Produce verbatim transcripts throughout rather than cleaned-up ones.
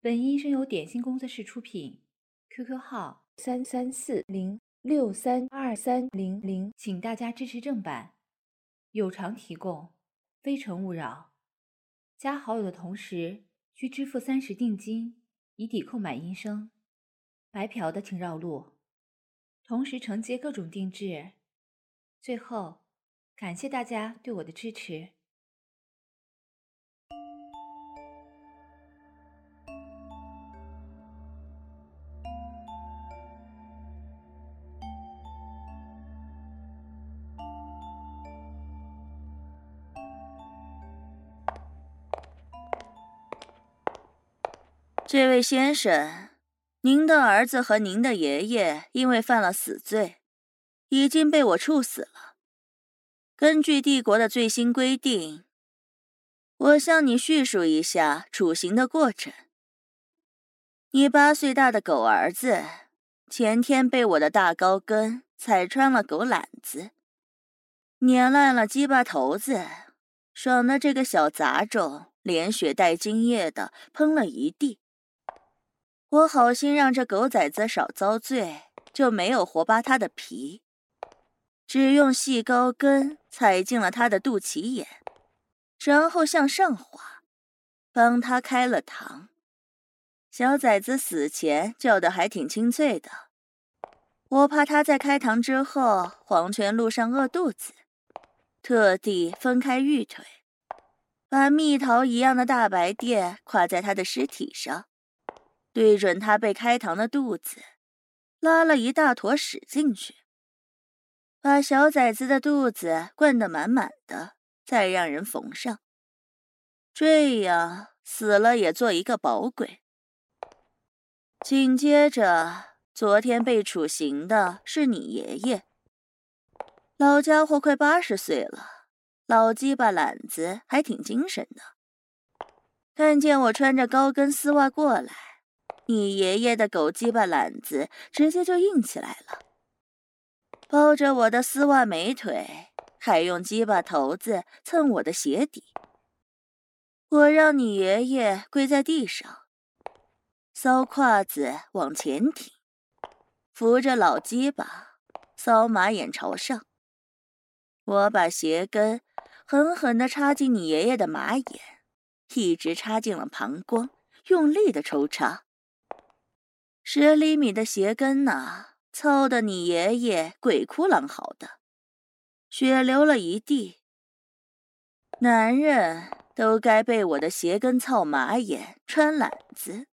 本音声由点心工作室出品 ，Q Q 号三三四零六三二三零零，请大家支持正版，有偿提供，非诚勿扰。加好友的同时需支付三十定金，以抵扣买音声。白嫖的请绕路，同时承接各种定制。最后，感谢大家对我的支持。 这位先生，您的儿子和您的爷爷因为犯了死罪，已经被我处死了。根据帝国的最新规定，我向你叙述一下处刑的过程。你八岁大的狗儿子，前天被我的大高跟踩穿了狗懒子，碾烂了鸡巴头子，爽的这个小杂种连血带精液的喷了一地。我好心让这狗崽子少遭罪，就没有活扒他的皮，只用细高跟踩进了他的肚脐眼，然后向上滑，帮他开了膛。小崽子死前叫的还挺清脆的，我怕他在开膛之后黄泉路上饿肚子，特地分开玉腿，把蜜桃一样的大白垫跨在他的尸体上，对准他被开膛的肚子，拉了一大坨屎进去，把小崽子的肚子灌得满满的，再让人缝上，这样死了也做一个饱鬼。紧接着，昨天被处刑的是你爷爷，老家伙快八十岁了，老鸡巴懒子还挺精神的。看见我穿着高跟丝袜过来，你爷爷的狗鸡巴懒子直接就硬起来了，抱着我的丝袜美腿，还用鸡巴头子蹭我的鞋底。我让你爷爷跪在地上，搔胯子往前挺，扶着老鸡巴，搔马眼朝上。我把鞋跟狠狠地插进你爷爷的马眼，一直插进了膀胱，用力的抽插。十厘米的鞋跟呐，操得你爷爷鬼哭狼嚎的，血流了一地。男人都该被我的鞋跟操马眼穿懒子。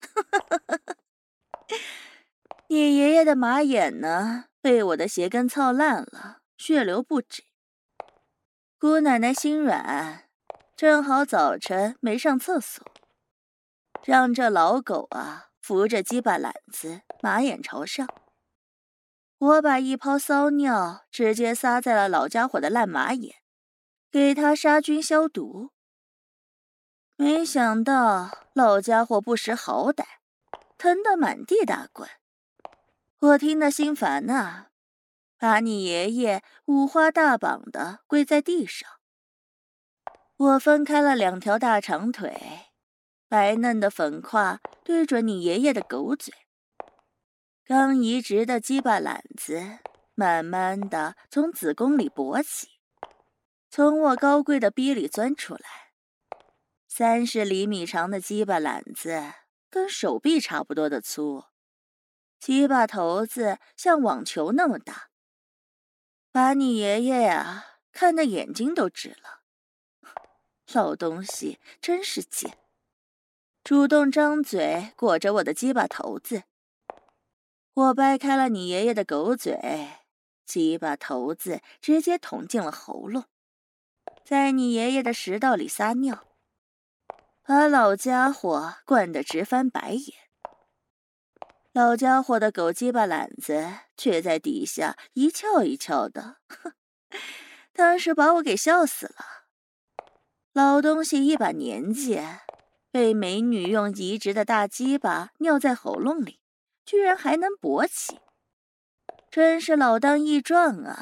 你爷爷的马眼呢，被我的鞋跟操烂了，血流不止。姑奶奶心软，正好早晨没上厕所，让这老狗啊扶着鸡巴懒子，马眼朝上。我把一泡骚尿直接撒在了老家伙的烂马眼，给他杀菌消毒。没想到老家伙不识好歹，疼得满地打滚。我听得心烦呐、啊，把你爷爷五花大绑的跪在地上。我分开了两条大长腿，白嫩的粉胯对准你爷爷的狗嘴，刚移植的鸡巴懒子慢慢的从子宫里勃起，从我高贵的逼里钻出来。三十厘米长的鸡巴懒子跟手臂差不多的粗，鸡巴头子像网球那么大，把你爷爷呀看得眼睛都直了。老东西真是贱，主动张嘴裹着我的鸡巴头子。我掰开了你爷爷的狗嘴，鸡巴头子直接捅进了喉咙，在你爷爷的食道里撒尿，把老家伙灌得直翻白眼。老家伙的狗鸡巴懒子却在底下一翘一翘的，哼，当时把我给笑死了。老东西一把年纪，被美女用移植的大鸡巴尿在喉咙里，居然还能勃起，真是老当益壮啊！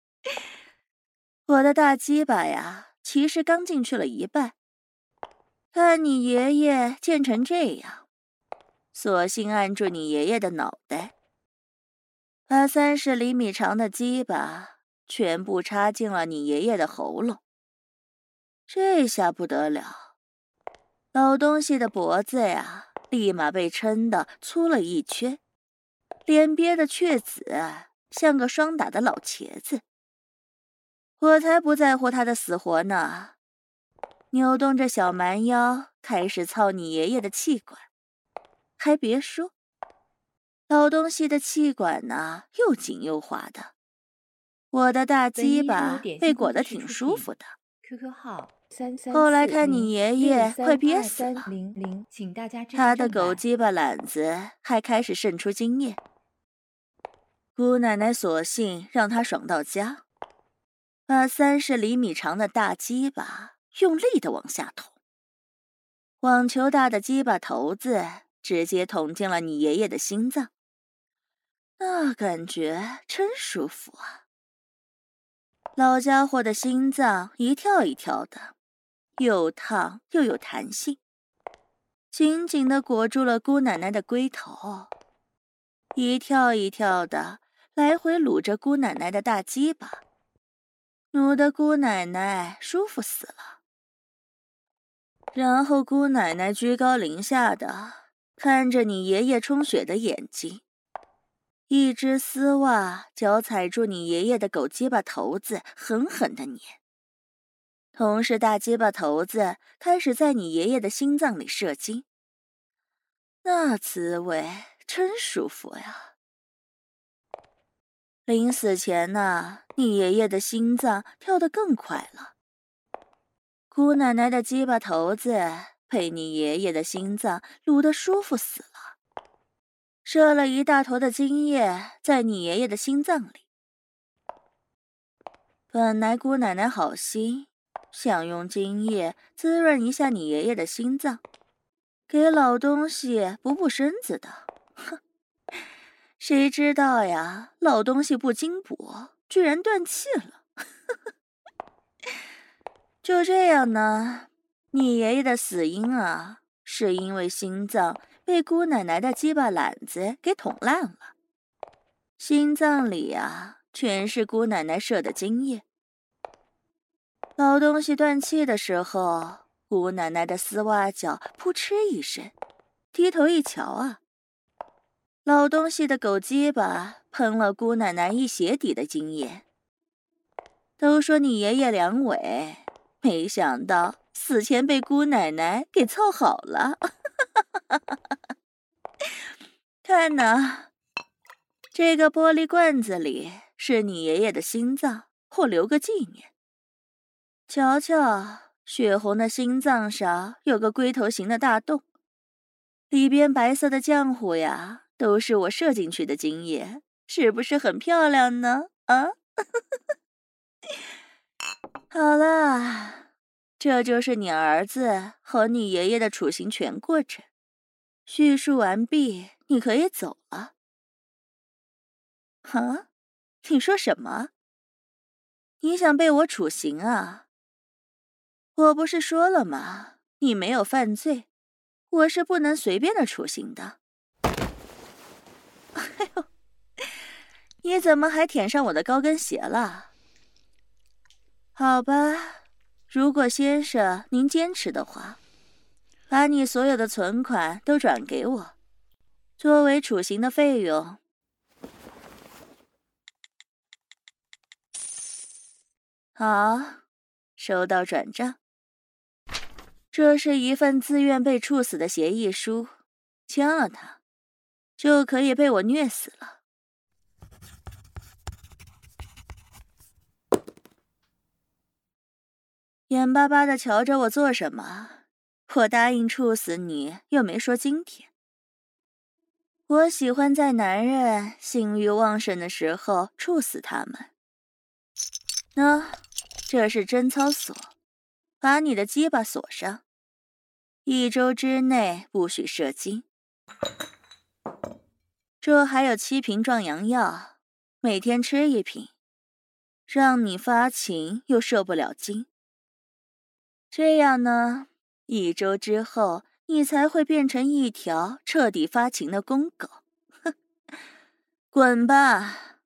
我的大鸡巴呀，其实刚进去了一半， 看你爷爷贱成这样，索性按住你爷爷的脑袋，把三十厘米长的鸡巴全部插进了你爷爷的喉咙。这下不得了，老东西的脖子呀，立马被撑得粗了一圈，脸憋得雀紫，像个霜打的老茄子。我才不在乎他的死活呢，扭动着小蛮腰，开始操你爷爷的气管。还别说，老东西的气管呢，又紧又滑的，我的大鸡巴被裹得挺舒服的。 Q Q 号三三后来看你爷爷快憋死了， 零零，请大家支持他的正版狗鸡巴懒子还开始渗出精液。姑奶奶索性让他爽到家，把三十厘米长的大鸡巴用力地往下捅，网球大的鸡巴头子直接捅进了你爷爷的心脏，那感觉真舒服啊！老家伙的心脏一跳一跳的，又烫又有弹性，紧紧地裹住了姑奶奶的龟头，一跳一跳的来回撸着姑奶奶的大鸡巴，撸得姑奶奶舒服死了。然后姑奶奶居高临下的看着你爷爷充血的眼睛，一只丝袜脚踩住你爷爷的狗鸡巴头子，狠狠地碾。同时大鸡巴头子开始在你爷爷的心脏里射精，那滋味真舒服呀！临死前呢，你爷爷的心脏跳得更快了。姑奶奶的鸡巴头子被你爷爷的心脏撸得舒服死了，射了一大坨的精液在你爷爷的心脏里。本来姑奶奶好心，想用精液滋润一下你爷爷的心脏，给老东西补补身子的。哼，谁知道呀，老东西不经补，居然断气了。就这样呢，你爷爷的死因啊，是因为心脏被姑奶奶的鸡巴篮子给捅烂了，心脏里啊全是姑奶奶射的精液。老东西断气的时候，姑奶奶的丝袜脚扑哧一声，低头一瞧啊，老东西的狗鸡巴喷了姑奶奶一鞋底的精液。都说你爷爷阳痿，没想到死前被姑奶奶给操好了。看呐，这个玻璃罐子里是你爷爷的心脏，我留个纪念。瞧瞧，血红的心脏上有个龟头形的大洞，里边白色的浆糊呀，都是我射进去的精液，是不是很漂亮呢？啊？好了，这就是你儿子和你爷爷的处刑全过程。叙述完毕，你可以走了。啊？你说什么？你想被我处刑啊？我不是说了吗？你没有犯罪，我是不能随便的处刑的。哎呦，你怎么还舔上我的高跟鞋了？好吧，如果先生您坚持的话，把你所有的存款都转给我，作为处刑的费用。好，收到转账。这是一份自愿被处死的协议书，签了它，就可以被我虐死了。眼巴巴的瞧着我做什么？我答应处死你，又没说今天。我喜欢在男人性欲旺盛的时候处死他们。那，这是贞操锁，把你的鸡巴锁上，一周之内不许射精。这还有七瓶壮阳药，每天吃一瓶，让你发情又射不了精。这样呢， 一周之后，你才会变成一条彻底发情的公狗。哼，滚吧！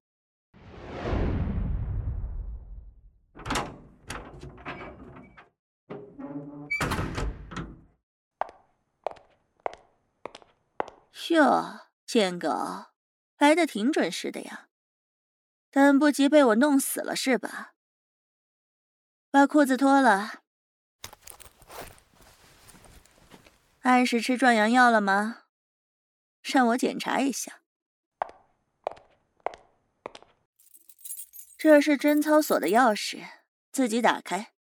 哟，贱狗，来得挺准时的呀，等不及被我弄死了是吧？把裤子脱了。按时吃壮阳药了吗？让我检查一下。这是贞操锁的钥匙，自己打开。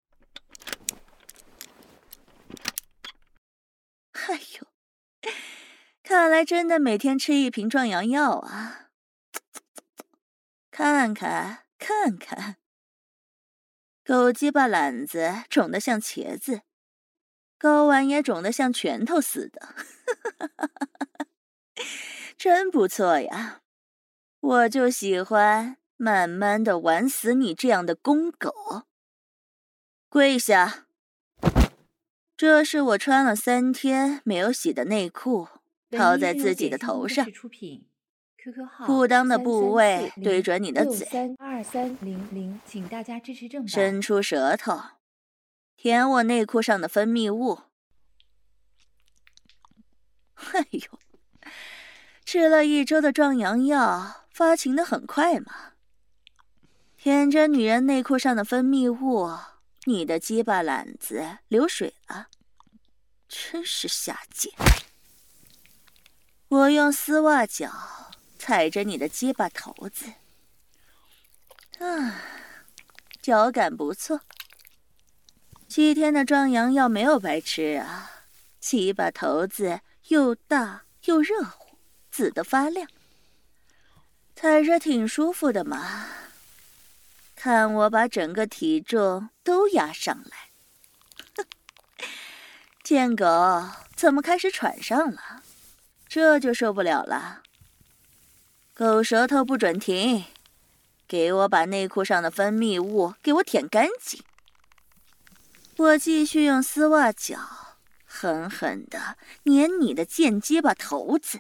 哎呦，看来真的每天吃一瓶壮阳药啊！看看看看，狗鸡巴懒子肿得像茄子，睾丸也肿得像拳头似的，真不错呀！我就喜欢慢慢的玩死你这样的公狗。跪下！这是我穿了三天没有洗的内裤，套在自己的头上。裤裆的部位对准你的嘴， 二三零零，请大家支持正版。 伸出舌头，舔我内裤上的分泌物。哎呦，吃了一周的壮阳药，发情的很快嘛。舔着女人内裤上的分泌物，你的鸡巴懒子流水了，真是下贱。我用丝袜脚踩着你的鸡巴头子，啊，脚感不错。七天的壮阳药没有白吃啊，鸡巴头子又大又热乎，紫得发亮，踩着挺舒服的嘛。看我把整个体重都压上来。贱狗怎么开始喘上了？这就受不了了。狗舌头不准停，给我把内裤上的分泌物给我舔干净。我继续用丝袜脚狠狠地碾你的贱鸡巴头子。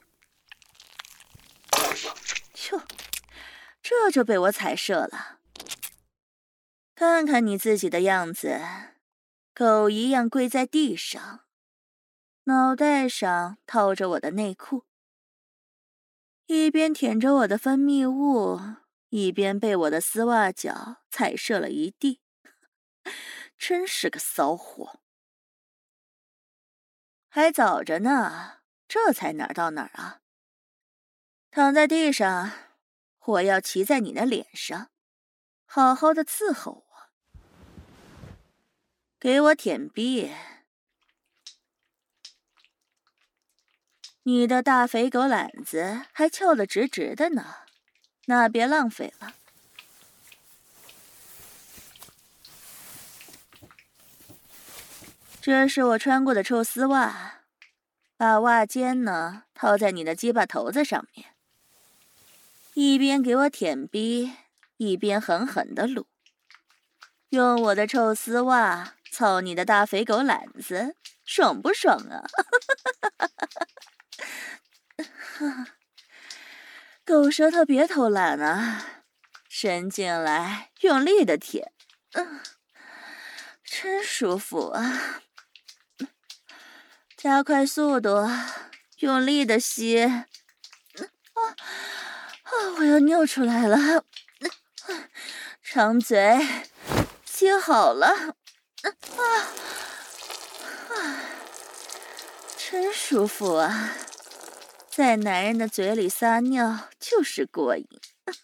哟，这就被我踩射了。看看你自己的样子，狗一样跪在地上，脑袋上套着我的内裤，一边舔着我的分泌物，一边被我的丝袜脚踩射了一地，真是个骚货。还早着呢，这才哪儿到哪儿啊？躺在地上，我要骑在你的脸上，好好的伺候我。给我舔逼！你的大肥狗懒子还翘得直直的呢，那别浪费了。这是我穿过的臭丝袜，把袜尖呢套在你的鸡巴头子上面，一边给我舔逼，一边狠狠地撸，用我的臭丝袜操你的大肥狗懒子，爽不爽啊？狗舌头别偷懒啊，伸进来用力的舔，嗯，真舒服啊！加快速度，用力的吸，啊啊！我要尿出来了，长嘴，吸好了，啊啊，真舒服啊！在男人的嘴里撒尿就是过瘾。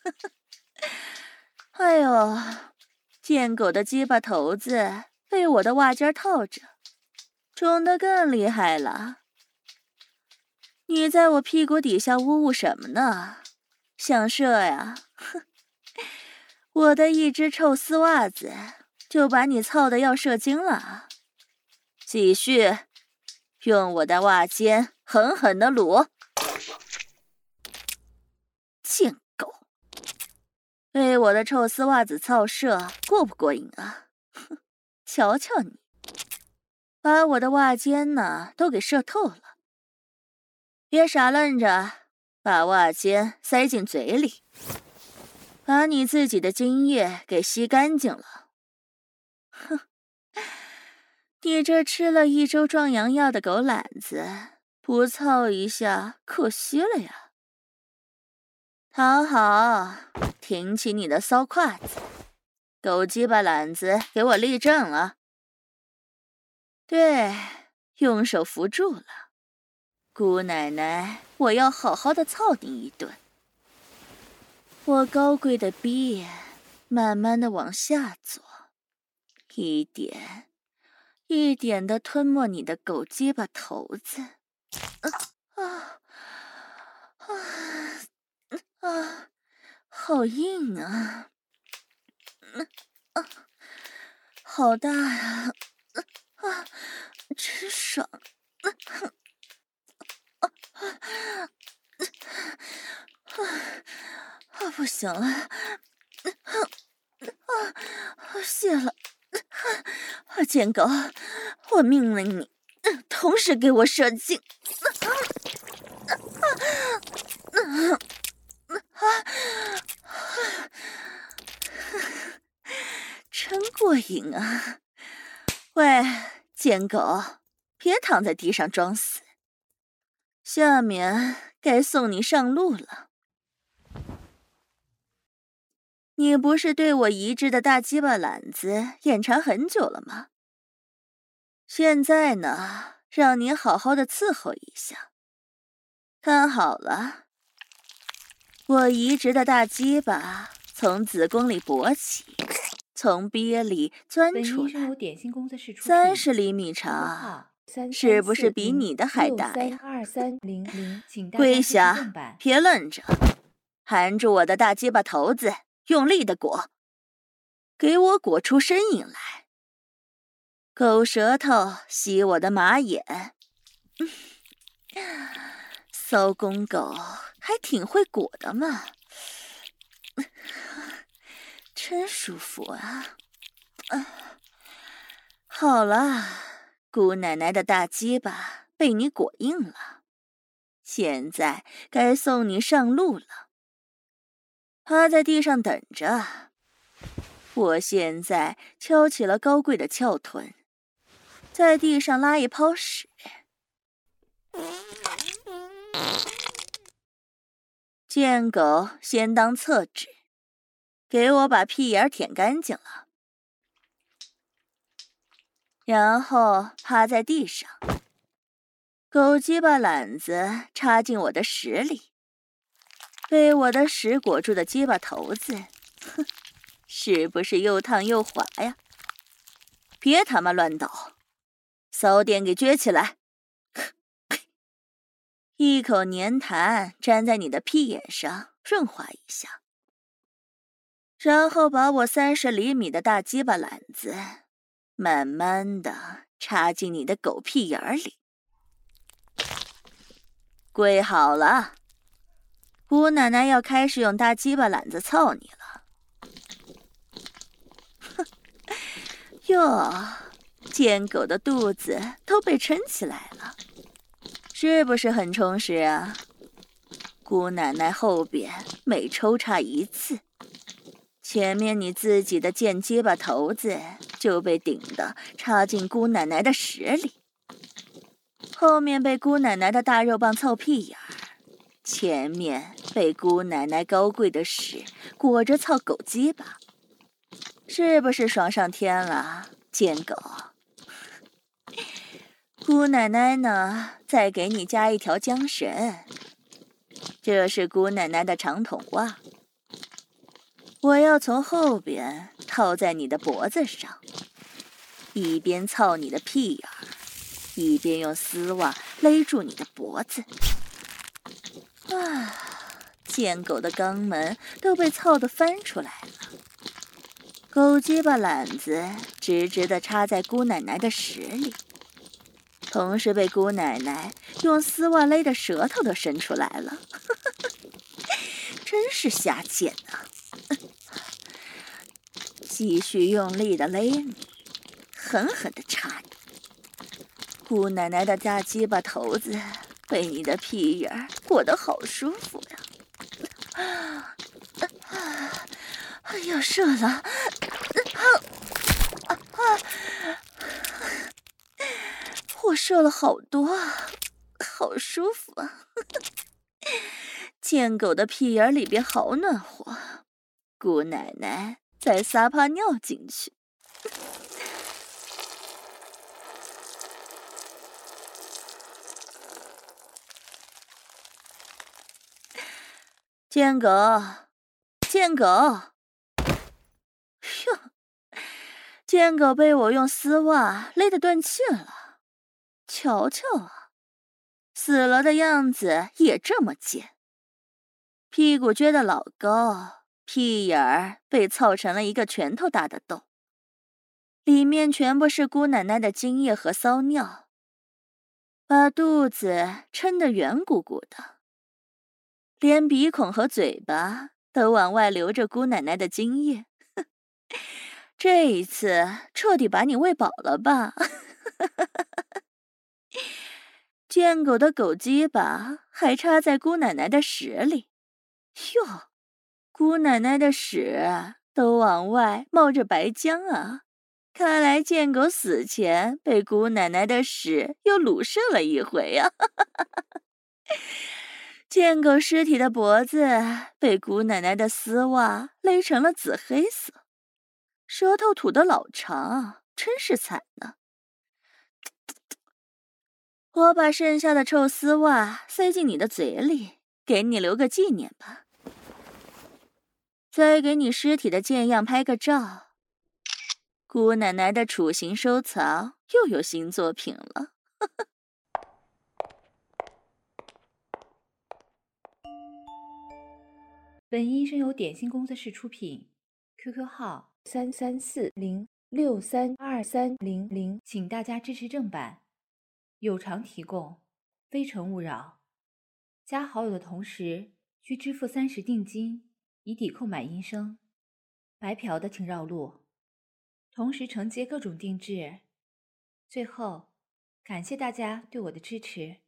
哎呦，贱狗的鸡巴头子被我的袜尖套着，肿得更厉害了。你在我屁股底下呜呜什么呢？想射呀？哼！我的一只臭丝袜子就把你操得要射精了。继续，用我的袜尖狠狠地撸。贱狗，被我的臭丝袜子操射过不过瘾啊？哼，瞧瞧你！ 把我的袜尖呢都给射透了。别傻愣着，把袜尖塞进嘴里，把你自己的精液给吸干净了。哼，你这吃了一周壮阳药的狗懒子，不操一下可惜了呀。躺好，挺起你的骚胯子，狗鸡巴懒子给我立正了。对，用手扶住了。姑奶奶，我要好好的操你一顿。我高贵的逼慢慢的往下坐，一点一点的吞没你的狗鸡巴头子。啊啊啊啊！好硬啊！啊，好大呀！啊，真爽！啊啊啊！啊，不行了！啊啊！谢了！啊，贱狗，我命令你，同时给我射精！啊啊啊！真过瘾啊！喂，贱狗，别躺在地上装死，下面该送你上路了。你不是对我移植的大鸡巴懒子眼馋很久了吗？现在呢，让你好好的伺候一下。看好了，我移植的大鸡巴从子宫里勃起，从憋里钻出来，三十厘米长，是不是比你的还大呀？跪下，别愣着，含住我的大鸡巴头子，用力的裹，给我裹出声音来。狗舌头吸我的马眼，骚公狗还挺会裹的嘛，真舒服啊！啊，好了，姑奶奶的大鸡巴被你裹硬了，现在该送你上路了。趴在地上等着，我现在敲起了高贵的翘臀，在地上拉一泡屎。贱狗先当厕纸，给我把屁眼舔干净了，然后趴在地上，狗鸡巴懒子插进我的屎里，被我的屎裹住的鸡巴头子，哼，是不是又烫又滑呀？别他妈乱倒，骚点给撅起来，一口粘痰粘在你的屁眼上，润滑一下，然后把我三十厘米的大鸡巴懒子慢慢的插进你的狗屁眼里。跪好了，姑奶奶要开始用大鸡巴懒子操你了。哼，哟，贱狗的肚子都被撑起来了，是不是很充实啊？姑奶奶后边每抽插一次，前面你自己的贱鸡巴头子就被顶的插进姑奶奶的屎里，后面被姑奶奶的大肉棒操屁眼儿，前面被姑奶奶高贵的屎裹着操狗鸡巴，是不是爽上天了，贱狗？姑奶奶呢，再给你加一条缰绳，这是姑奶奶的长筒袜，我要从后边套在你的脖子上，一边操你的屁眼儿，一边用丝袜勒住你的脖子。啊，贱狗的肛门都被操得翻出来了，狗鸡巴懒子直直地插在姑奶奶的屎里，同时被姑奶奶用丝袜勒的舌头都伸出来了，真是下贱啊！继续用力的勒你，狠狠的插你， 姑奶奶的大鸡巴头子被你的屁眼儿裹得好舒服呀！要射了！啊啊啊！我射了好多啊，好舒服啊！贱狗的屁眼里边好暖和，姑奶奶再撒泡尿进去。贱狗，贱狗！哟，贱狗被我用丝袜勒得断气了。瞧瞧啊，死了的样子也这么贱。屁股撅得老高，屁眼儿被操成了一个拳头大的洞，里面全部是姑奶奶的精液和骚尿，把肚子撑得圆鼓鼓的，连鼻孔和嘴巴都往外流着姑奶奶的精液。这一次彻底把你喂饱了吧？贱狗的狗鸡巴还插在姑奶奶的屎里。哟，姑奶奶的屎都往外冒着白浆啊！看来贱狗死前被姑奶奶的屎又卤射了一回啊！贱狗尸体的脖子被姑奶奶的丝袜勒成了紫黑色，舌头吐得老长，真是惨呢。我把剩下的臭丝袜塞进你的嘴里，给你留个纪念吧。再给你尸体的贱样拍个照，姑奶奶的处刑收藏又有新作品了。 本音声由点心工作室出品 ，Q Q 号三三四零六三二三零零，请大家支持正版，有偿提供，非诚勿扰。加好友的同时需支付三十定金，以抵购买音声。白嫖的请绕路，同时承接各种定制。最后，感谢大家对我的支持。